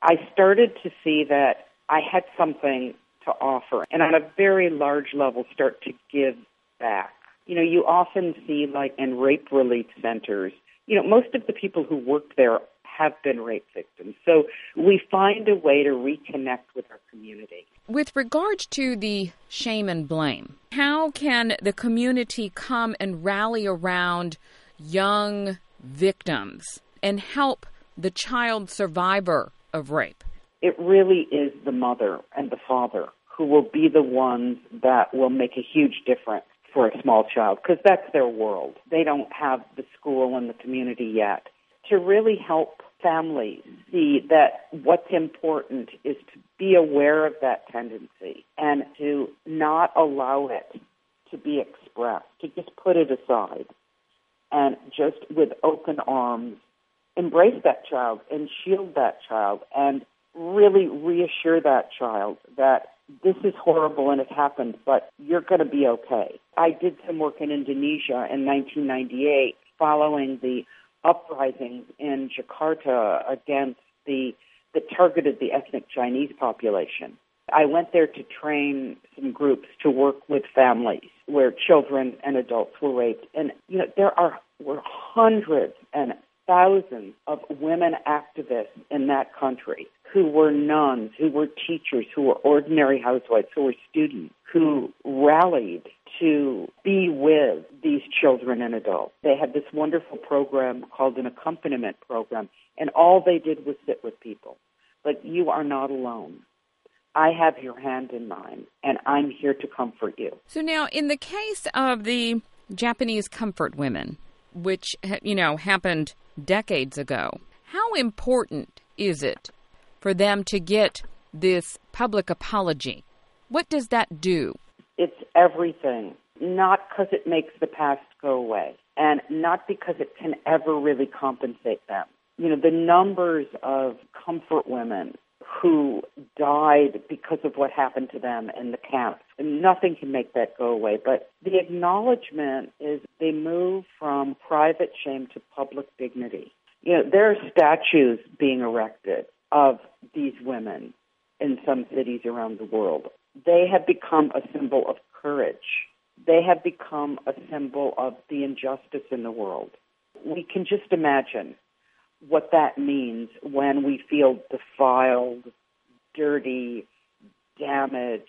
I started to see that I had something to offer, and on a very large level start to give back. You often see, like in rape relief centers, most of the people who work there have been rape victims. So we find a way to reconnect with our community. With regard to the shame and blame, how can the community come and rally around young victims and help the child survivor of rape? It really is the mother and the father who will be the ones that will make a huge difference for a small child, because that's their world. They don't have the school and the community yet. To really help families see that what's important is to be aware of that tendency and to not allow it to be expressed, to just put it aside and just with open arms embrace that child and shield that child and really reassure that child that this is horrible and it happened, but you're going to be okay. I did some work in Indonesia in 1998 following the uprisings in Jakarta against that targeted the ethnic Chinese population. I went there to train some groups to work with families where children and adults were raped. And, there were hundreds and thousands of women activists in that country who were nuns, who were teachers, who were ordinary housewives, who were students, who rallied to be with these children and adults. They had this wonderful program called an accompaniment program, and all they did was sit with people. But you are not alone. I have your hand in mine, and I'm here to comfort you. So now, in the case of the Japanese comfort women, which, happened decades ago, how important is it for them to get this public apology? What does that do? It's everything, not because it makes the past go away, and not because it can ever really compensate them. The numbers of comfort women who died because of what happened to them in the camps, nothing can make that go away. But the acknowledgement is they move from private shame to public dignity. There are statues being erected of these women in some cities around the world. They have become a symbol of courage. They have become a symbol of the injustice in the world. We can just imagine what that means when we feel defiled, dirty, damaged,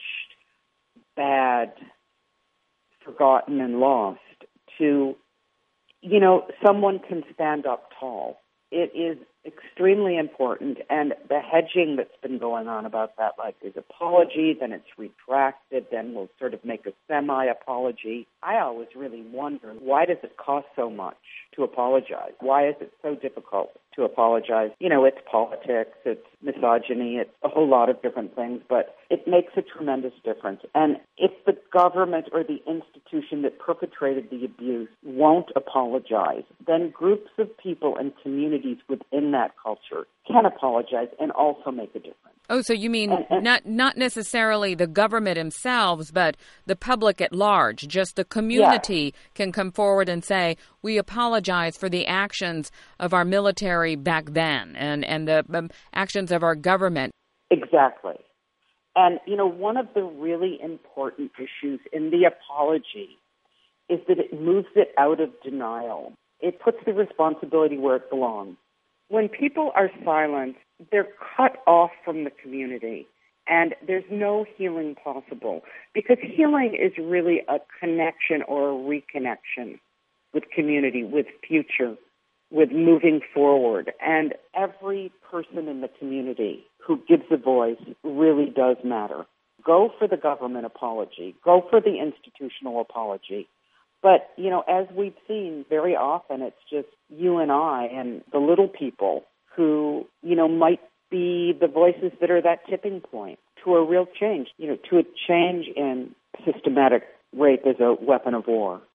bad, forgotten, and lost to, someone can stand up tall. It is extremely important, and the hedging that's been going on about that, like there's apology, then it's retracted, then we'll sort of make a semi-apology. I always really wonder, why does it cost so much to apologize? Why is it so difficult to apologize? It's politics, it's misogyny, it's a whole lot of different things, but it makes a tremendous difference. And if the government or the institution that perpetrated the abuse won't apologize, then groups of people and communities within that culture can apologize and also make a difference. Oh, so you mean not necessarily the government themselves, but the public at large, just the community can come forward and say, we apologize for the actions of our military back then and the actions of our government. Exactly. And, one of the really important issues in the apology is that it moves it out of denial. It puts the responsibility where it belongs. When people are silent, they're cut off from the community, and there's no healing possible, because healing is really a connection or a reconnection with community, with future, with moving forward. And every person in the community who gives a voice really does matter. Go for the government apology. Go for the institutional apology. But, as we've seen very often, it's just you and I and the little people who, might be the voices that are that tipping point to a real change, to a change in systematic rape as a weapon of war.